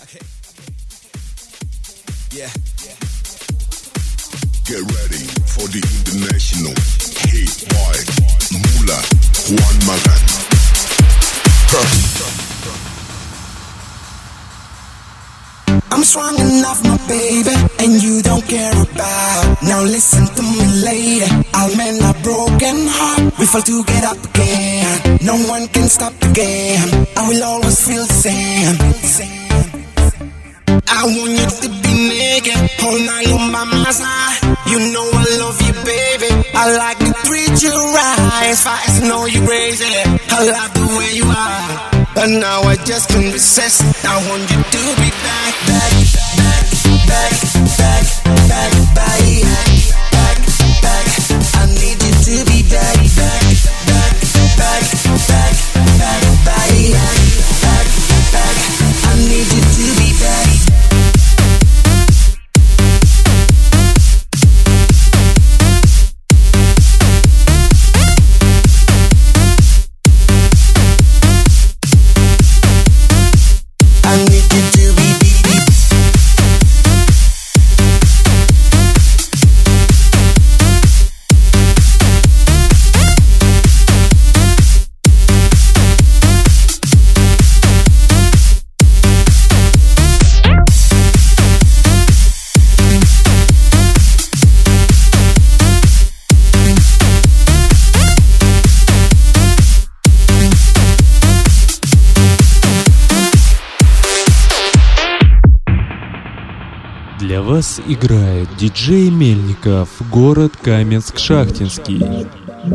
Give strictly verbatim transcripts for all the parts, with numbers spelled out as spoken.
Okay. Yeah. Get ready for the international hit by Mula Juan Magán. Huh. I'm strong enough, my baby, and you don't care about. Now listen to me, lady. I'll mend a broken heart. We fall to get up again. No one can stop the game. I will always feel the same. I want you to be naked all night on my side. You know I love you, baby. I like to treat you right. As far as I know you crazy, I love the way you are. But now I just can't resist. I want you to be back, back, back, back, back, back, back, back, back. I need you to be back, back, back, back, back, back, back, back, back. I need you to be back. Для вас играет диджей Мельников, город Каменск-Шахтинский.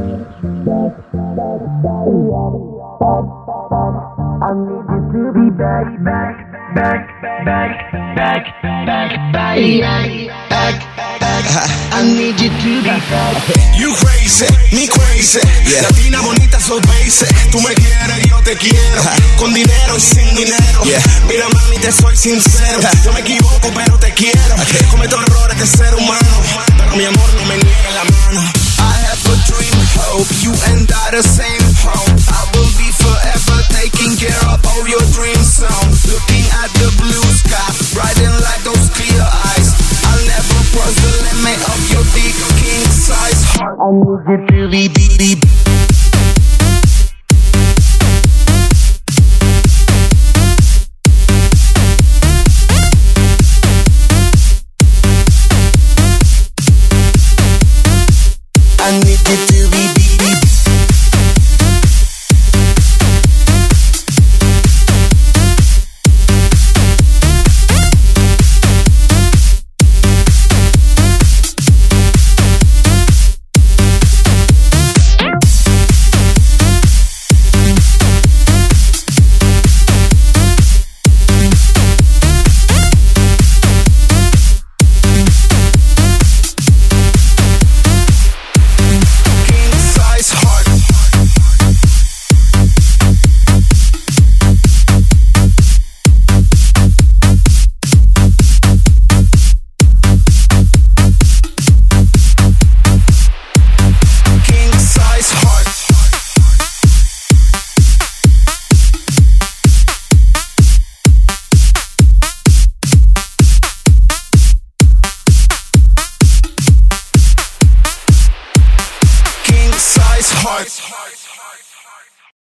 I need you to be back. You crazy, me crazy. Yeah. Latina bonita, so basic. Tú me quieres, yo te quiero. Con dinero y sin dinero. Yeah. Mira mami, te soy sincero. Yo me equivoco, pero te quiero. Okay. Cometo errores de ser humano, pero mi amor no me niega la mano. I have a dream, hope you and I the same hope. I will be forever taking care of all your dream songs. Looking at the blue sky, riding like those clear eyes. I'll never cross the limit of your big king size heart. I need you to be